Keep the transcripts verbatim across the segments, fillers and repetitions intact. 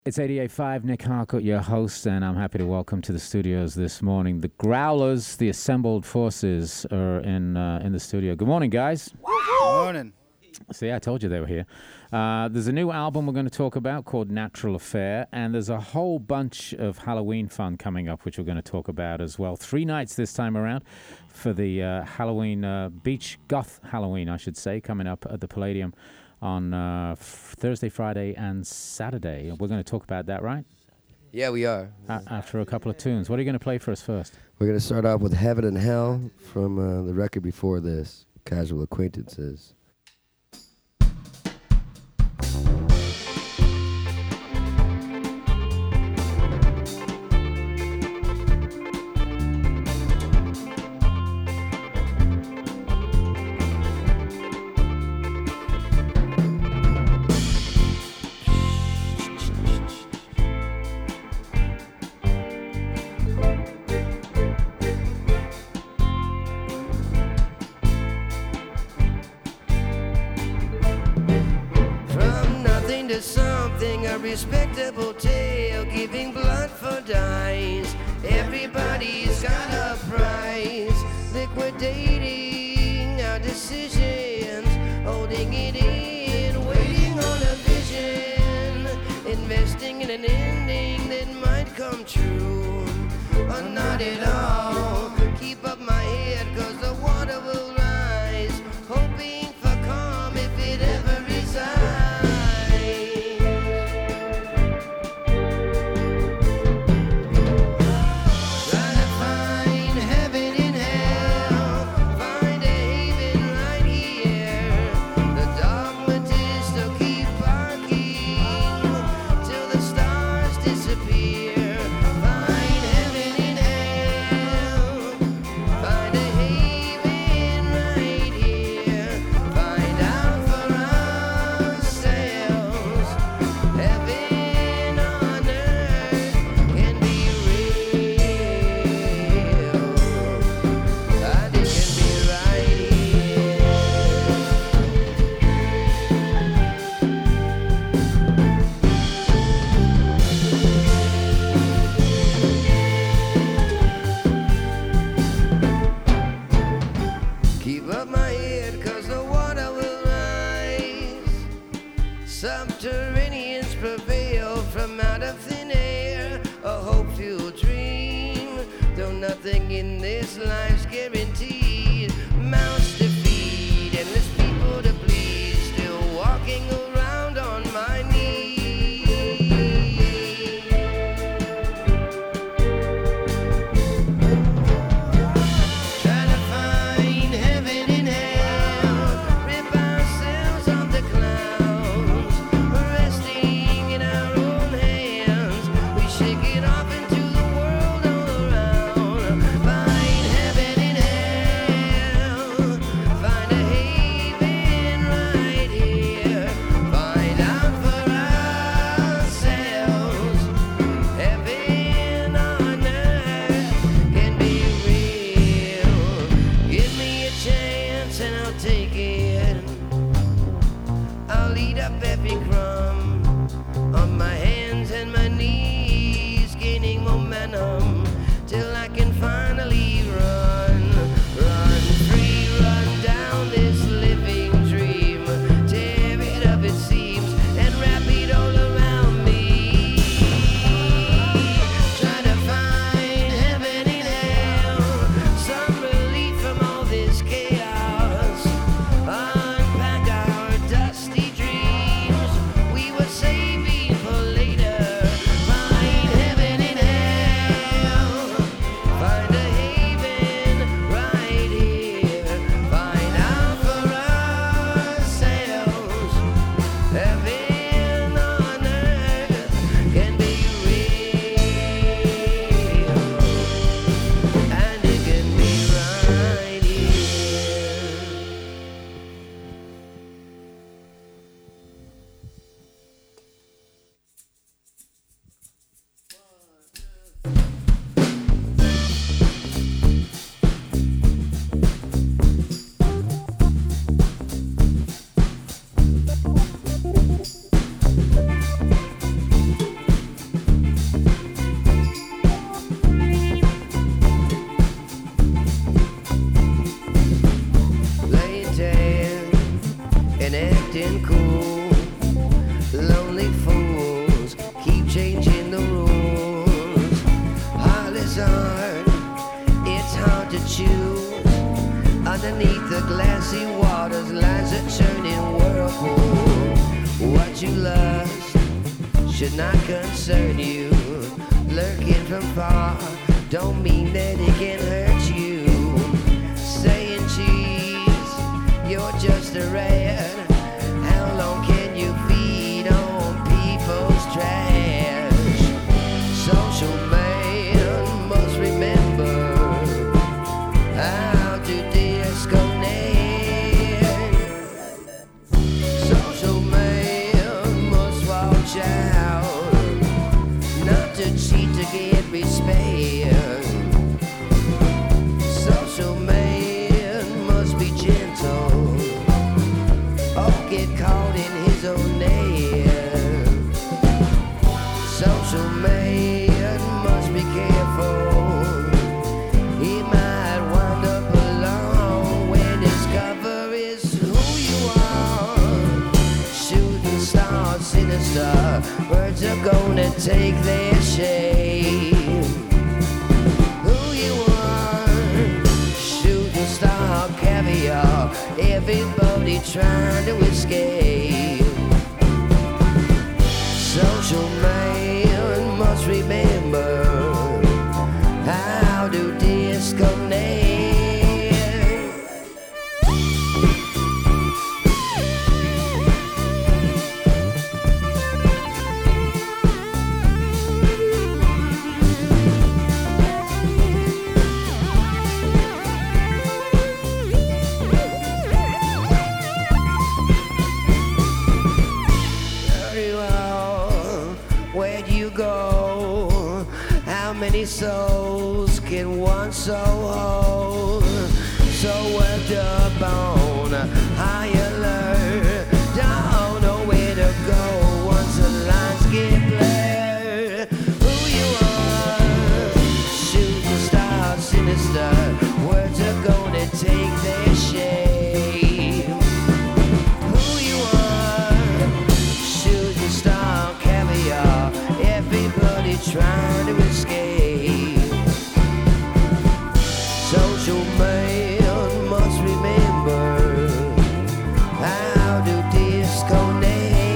It's eighty-eight point five, Nick Harcourt, your host, and I'm happy to welcome to the studios this morning the Growlers, the assembled forces are in uh, in the studio. Good morning, guys. Good morning. See, I told you they were here. Uh, there's a new album we're going to talk about called Natural Affair, and there's a whole bunch of Halloween fun coming up, which we're going to talk about as well. Three nights this time around for the uh, Halloween, uh, Beach Goth Halloween, I should say, coming up at the Palladium on uh, f- Thursday, Friday, and Saturday. We're going to talk about that, right? Yeah, we are. A- after a couple of tunes. What are you going to play for us first? We're going to start off with Heaven and Hell from uh, the record before this, Casual Acquaintances. Something, a respectable tale, giving blood for dice. Everybody's got a price, liquidating our decisions, holding it in, waiting on a vision, investing in an ending that might come true, but not at all. Keep up my head, cause the water will rise, hoping for calm if it ever resides. Subterraneans prevail from out of thin air, a hope-fueled dream, though nothing in this life's guaranteed. Mouths to feed, endless people to please, still walking around on my knees. Trying to find heaven in hell, rip ourselves off the clouds. Shake it off into the world all around. Find heaven you. Underneath the glassy waters lies a churning whirlpool. What you lust should not concern you. Lurking from far don't mean that it can hurt you. Saying cheese, you're just a rat. How long can you feed on people's trash? Social man must remember how to disconnect. Social man must watch out not to cheat to get respect. Social man must be gentle or get caught in his own net. Social man must be careful. He might wind up alone when his cover is who you are. Shooting star, sinister, birds are gonna take their shame. Who you are, shooting star, caviar, everybody trying to escape. Social man must remember how to disconnect. Very well, where'd you go? How many souls can one soul hold? So worked up on high alert, don't know where to go once the lines get blurred. Who you are, shooting star, sinister, words are gonna take their shape. Who you are, shooting star, caviar, everybody trying to escape. Social man must remember how to disconnect.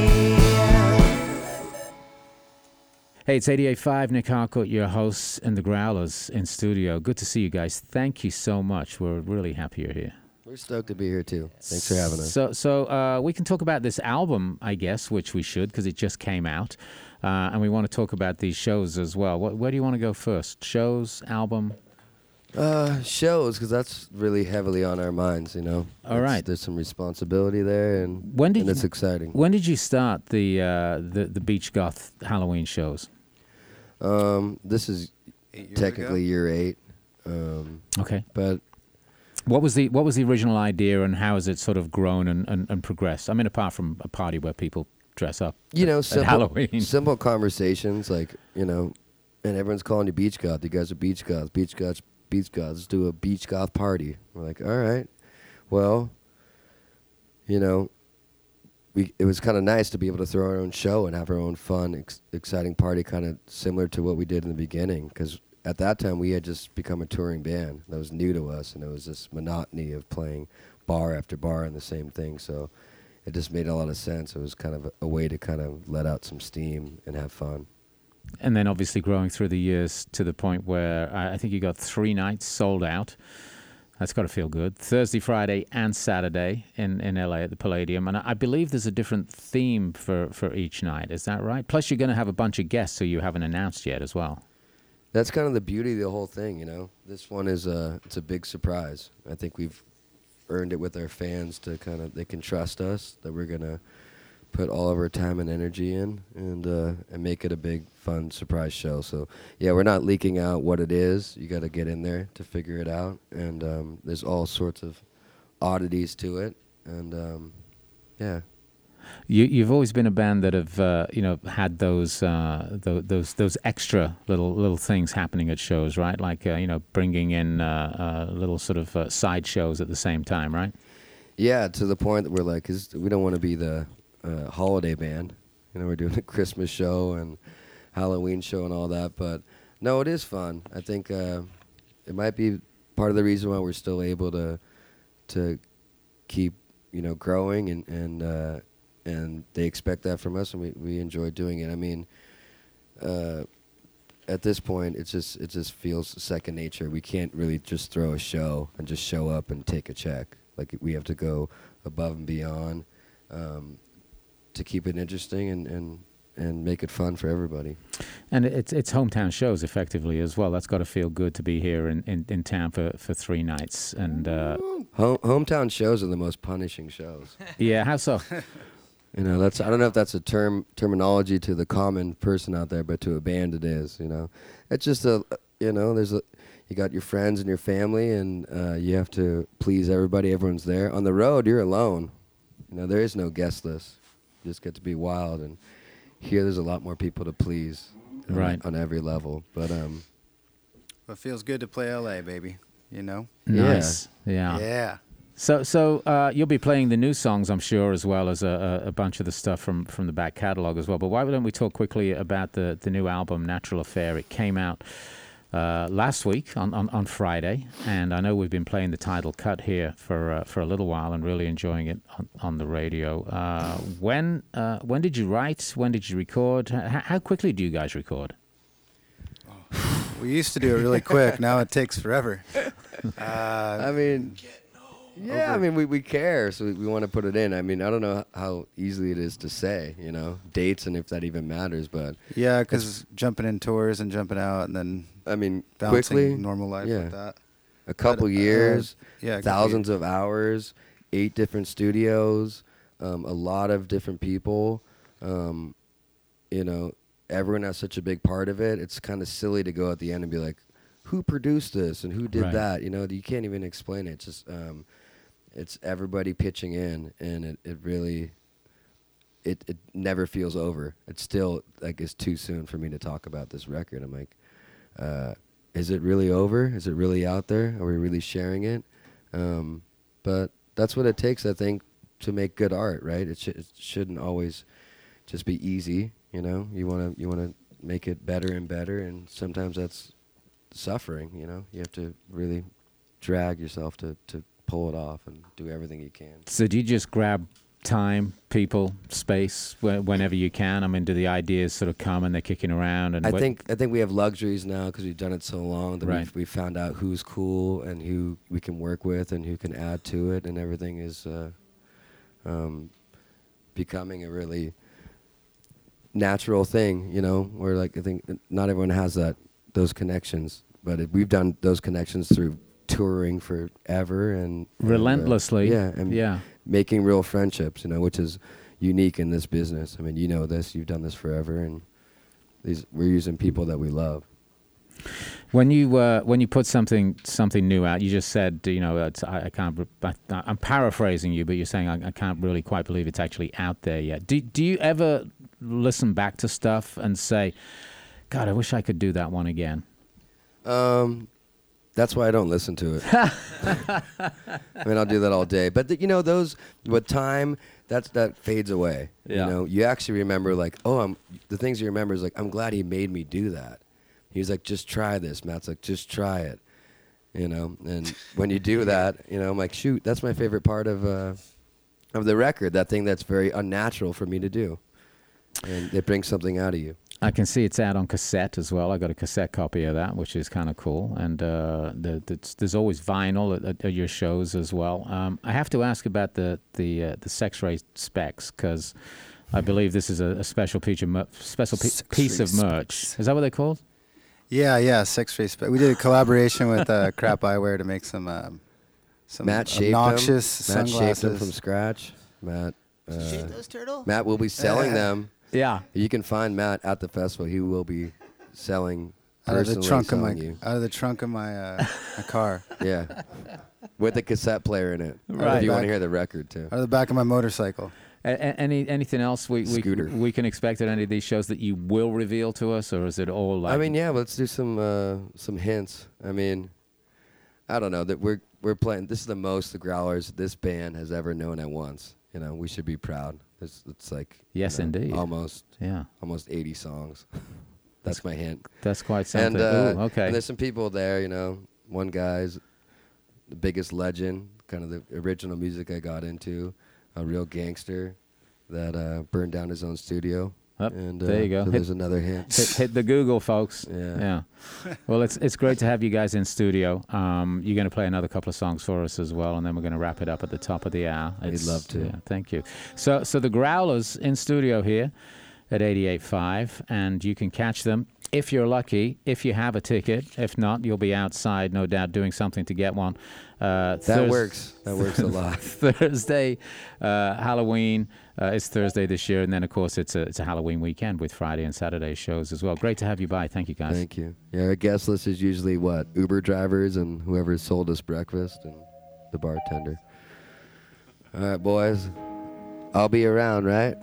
Hey, it's eighty-eight point five, Nick Harcourt, your host, and the Growlers in studio. Good to see you guys. Thank you so much. We're really happy you're here. We're stoked to be here too. Thanks for having us. So, so uh, we can talk about this album, I guess, which we should because it just came out, uh, and we want to talk about these shows as well. What, where do you want to go first? Shows, album? Uh, shows, because that's really heavily on our minds, you know. All It's- right. There's some responsibility there, and, When did and it's you- exciting. When did you start the uh, the the Beach Goth Halloween shows? Um, this is Eight years technically ago? year eight, um, Okay. but What was the what was the original idea, and how has it sort of grown and, and, and progressed? I mean, apart from a party where people dress up, you know, at simple, Halloween. simple conversations like, you know, and everyone's calling you beach goth. You guys are beach goths, beach goths, beach goths. Let's do a beach goth party. We're like, all right, well, you know, we it was kind of nice to be able to throw our own show and have our own fun, ex- exciting party, kind of similar to what we did in the beginning. Because at that time we had just become a touring band that was new to us, and it was this monotony of playing bar after bar and the same thing. So it just made a lot of sense. It was kind of a, a way to kind of let out some steam and have fun. And then obviously growing through the years to the point where I I think you got three nights sold out. That's got to feel good. Thursday, Friday, and Saturday in, in L A at the Palladium. And I I believe there's a different theme for, for each night. Is that right? Plus, you're going to have a bunch of guests who you haven't announced yet as well. That's kind of the beauty of the whole thing, you know. This one is a it's a big surprise. I think we've earned it with our fans to kind of they can trust us that we're gonna put all of our time and energy in and uh, and make it a big fun surprise show. So yeah, we're not leaking out what it is. You got to get in there to figure it out, and um, there's all sorts of oddities to it, and um, yeah. You, you've always been a band that have, uh, you know, had those, uh, those, those, those extra little, little things happening at shows, right? Like, uh, you know, bringing in uh, uh, little sort of uh, side shows at the same time, right? Yeah, to the point that we're like, 'cause we don't want to be the uh, holiday band. You know, we're doing a Christmas show and Halloween show and all that. But no, it is fun. I think uh, it might be part of the reason why we're still able to to keep, you know, growing, and and uh, and they expect that from us, and we, we enjoy doing it. I mean, uh, at this point, it's just it just feels second nature. We can't really just throw a show and just show up and take a check. Like, we have to go above and beyond um, to keep it interesting and, and and make it fun for everybody. And it's it's hometown shows effectively as well. That's got to feel good to be here in, in, in town for, for three nights. And uh, Home, hometown shows are the most punishing shows. yeah, how so? You know, that's I don't know if that's a term terminology to the common person out there, but to a band it is. You know, it's just a you know, there's a you got your friends and your family, and uh, you have to please everybody. Everyone's there. On the road, you're alone. You know, there is no guest list. You just get to be wild, and here there's a lot more people to please, on, Right. on every level. But um, It feels good to play L A, baby. You know? Nice. Yeah. Yeah. So so uh, you'll be playing the new songs, I'm sure, as well as a, a, a bunch of the stuff from, from the back catalog as well. But why don't we talk quickly about the, the new album, Natural Affair? It came out uh, last week on, on, on Friday, and I know we've been playing the title cut here for uh, for a little while and really enjoying it on, on the radio. Uh, when uh, when did you write? When did you record? H- how quickly do you guys record? We used to do it really quick. Now it takes forever. Uh, I mean, yeah, I mean, we, we care, so we, we want to put it in. I mean, I don't know how easily it is to say, you know, dates and if that even matters, but yeah, because jumping in tours and jumping out and then I mean, balancing quickly, normal life yeah. with that. a couple But, uh, years, yeah, it could thousands of hours, eight different studios, um, a lot of different people. Um, you know, everyone has such a big part of it. It's kind of silly to go at the end and be like, who produced this and who did Right. that? You know, you can't even explain it. It's just, um, it's everybody pitching in, and it, it really, it, it never feels over. It's still, like, it's too soon for me to talk about this record. I'm like, uh, is it really over? Is it really out there? Are we really sharing it? Um, but that's what it takes, I think, to make good art, right? It, sh- it shouldn't always just be easy, you know? You want to you want to make it better and better, and sometimes that's suffering, you know? You have to really drag yourself to, to pull it off and do everything you can. So do you just grab time, people, space wh- whenever you can? I mean, do the ideas sort of come and they're kicking around? And I what- think I think we have luxuries now because we've done it so long that Right. we've, we've found out who's cool and who we can work with and who can add to it, and everything is uh, um, becoming a really natural thing, you know, where, like, I think not everyone has that those connections, but it, we've done those connections through touring forever and, and, uh, relentlessly. yeah, and yeah. making real friendships, you know, which is unique in this business. I mean, you know this, you've done this forever, and these we're using people that we love. When you uh, when you put something something new out, you just said, you know, it's, I, I can't. re- I, I'm paraphrasing you, but you're saying I, I can't really quite believe it's actually out there yet. Do Do you ever listen back to stuff and say, God, I wish I could do that one again? Um, that's why I don't listen to it. I mean, I'll do that all day. But, the, you know, those, with time, that's, that fades away. Yeah. You know, you actually remember, like, oh, I'm, the things you remember is, like, I'm glad he made me do that. He's like, just try this. Matt's like, just try it. You know, and when you do that, you know, I'm like, shoot, that's my favorite part of, uh, of the record, that thing that's very unnatural for me to do. And it brings something out of you. I can see it's out on cassette as well. I got a cassette copy of that, which is kind of cool. And uh, the, the, there's always vinyl at, at your shows as well. Um, I have to ask about the the uh, the Sex-Ray specs, because I believe this is a, a special piece of mer- special pe- piece of Sex-Ray merch. specs. Is that what they're called? Yeah, yeah, Sex Ray. Spe- we did a collaboration with uh, Crap Eyewear to make some um, some Matt shaped obnoxious them. Matt sunglasses. shaped them from scratch. Matt, uh, Shape those turtle? Matt will be selling them. Yeah. You can find Matt at the festival. He will be selling out of the personally trunk of my selling you. out of the trunk of my uh, my car, Yeah, with a cassette player in it. Right. If you want to Back- hear the record too. out of the back of my motorcycle. A- a- any anything else we, we Scooter. we can expect at any of these shows that you will reveal to us, or is it all like? I mean, yeah. Let's do some uh, some hints. I mean, I don't know that we're we're playing. This is the most the Growlers this band has ever known at once. You know, we should be proud. It's, it's like Yes, you know, indeed. almost yeah, almost eighty songs. That's my hint. that's quite something. And, uh, Ooh, okay. and there's some people there, you know. One guy's the biggest legend, kind of the original music I got into, a real gangster that uh, burned down his own studio. Up, and uh, there you go. So Hit- there's another hint. Hit, hit the Google, folks. Yeah. Yeah. Well, it's it's great to have you guys in studio. Um, you're going to play another couple of songs for us as well, and then we're going to wrap it up at the top of the hour. We'd It's- love to. Yeah, thank you. So, so the Growlers in studio here at eighty-eight point five, and you can catch them if you're lucky, if you have a ticket. If not, you'll be outside, no doubt, doing something to get one. Uh, That Thurs- works. That works a lot. Thursday, uh, Halloween. Uh, it's Thursday this year, and then of course it's a it's a Halloween weekend with Friday and Saturday shows as well. Great to have you by. Thank you, guys. Thank you. Yeah, our guest list is usually what? Uber drivers and whoever sold us breakfast and the bartender. All right, boys. I'll be around, right?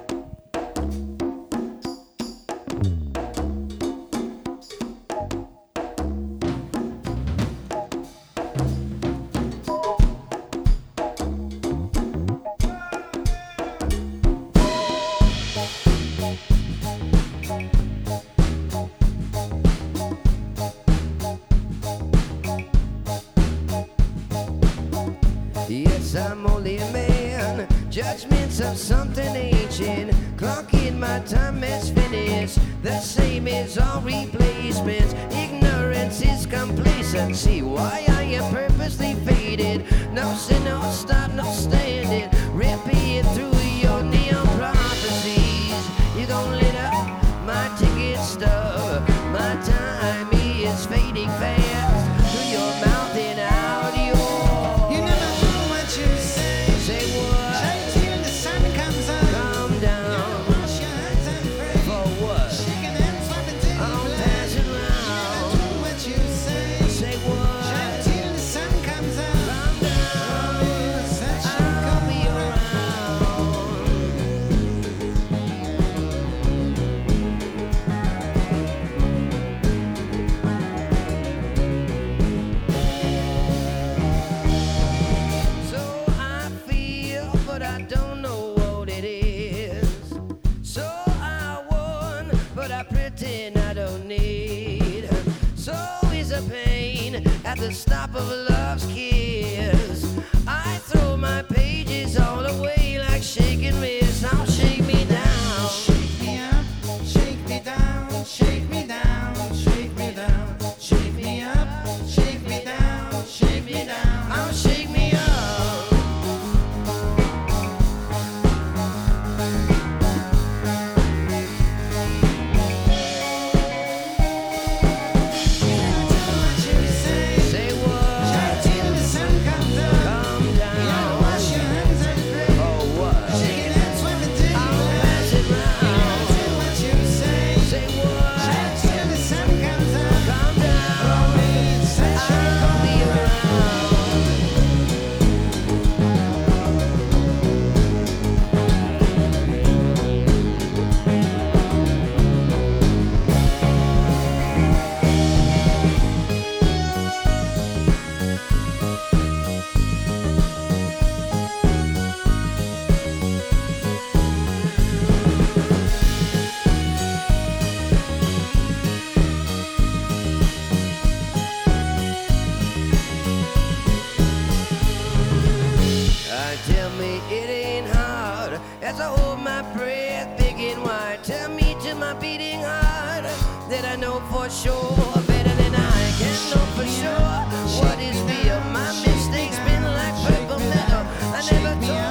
Yes, I'm only a man. Judgments of something ancient. Clock in my time has finished. The same as all replacements. Ignorance is complacency. Why are you purposely faded? No sin, no stop, no standing. Repeat through your neon prophecies. You gon' lit up my ticket stub. My time is fading fast. Through your mouth and out your. You never know what you say. Say what? Say till the sun comes up. Calm down. Wash your hands and pray. For what? Shaking hands, swapping till you I'll play. pass it You round. never know what you say. Say Say what? till the sun comes up. Calm down. Such a I'll be come around. So I feel, but I don't know what it is. So I won, but I pretend I don't need. So is a pain at the stop of love's kiss. I throw my pages all away like shaking wrists. Now shake me down. Shake me up, shake me down, shake me down, shake me down, shake me up, shake me down, shake me down. Now shake me up. You never know what you say. Say what? Say till the sun comes up. Calm You gotta down. wash your hands and pray. Oh what? Shaking hands, swapping till you I'll play. pass it You never round. know what you say. Say what? Say till the sun comes up. Calm down. Such a I'll be around. Uh, tell me it ain't hard as I hold my breath big and wide. Tell me to my beating heart that I know for sure better than I can know for sure what is real. My mistakes been like purple metal. I never told